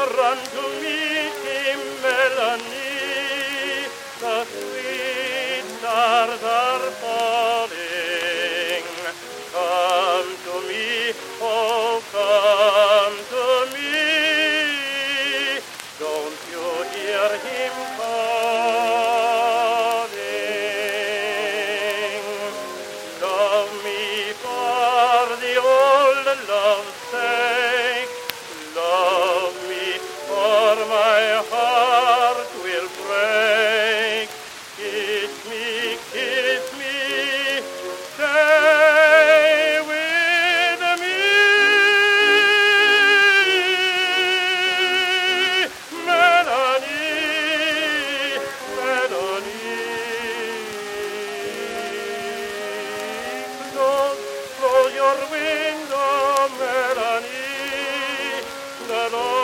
run to meet him, Melanie. The sweet stars are falling. Come to me, oh, come to me. Don't you hear him calling? Love me for the old love's sake. Love me, or my heart will break. Kiss me, stay with me. Melanie, Melanie. Close your window, Melanie. The